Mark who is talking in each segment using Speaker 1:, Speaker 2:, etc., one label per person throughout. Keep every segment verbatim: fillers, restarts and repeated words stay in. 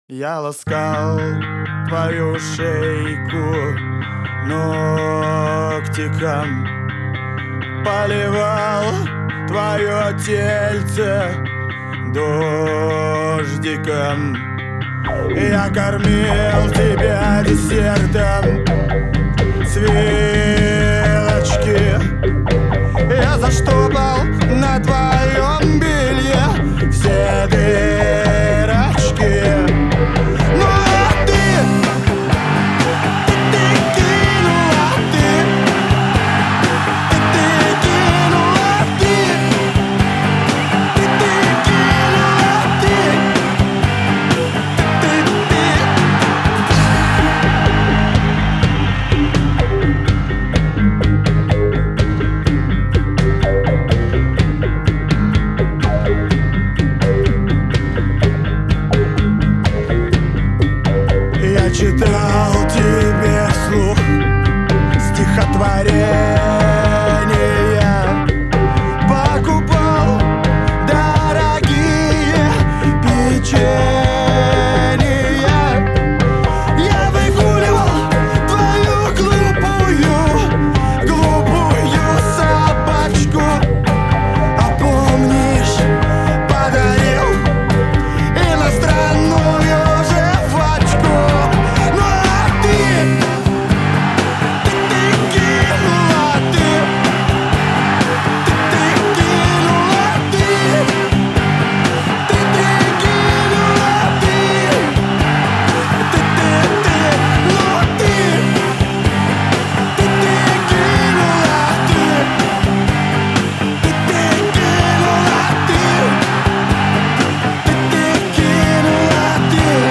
Speaker 1: Я ласкал твою шейку ногтиком, поливал твое тельце дождиком. Я кормил тебя десертом с вилочки. Я заштопал на твоем белье все дырочки. Ну а ты, ты, ты кинула, ты, ты, ты кинула, ты, ты, ты кинула, ты, ты, ты. Я читал тебе вслух стихотворения, покупал дорогие печенья. Я выгуливал твою глупую, глупую собачку. А помнишь, подарил иностранную жвачку. Ну а ты, ты, ты кинула, ты, ты, ты кинула, ты, ты, ты кинула, ты, ты, ты, ты, ну ты, ты, ты кинула, ты, ты, ты кинула, ты, ты, ты кинула, ты, ты.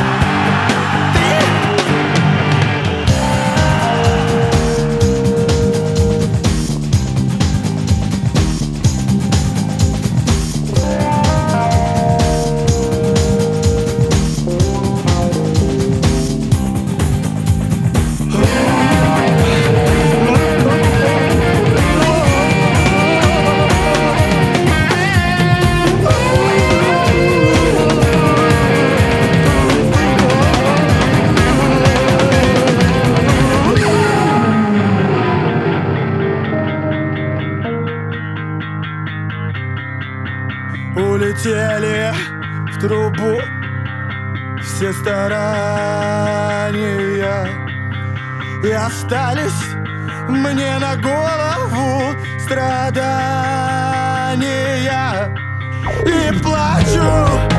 Speaker 1: Улетели в трубу все старания, и остались мне на голову страдания. И плачу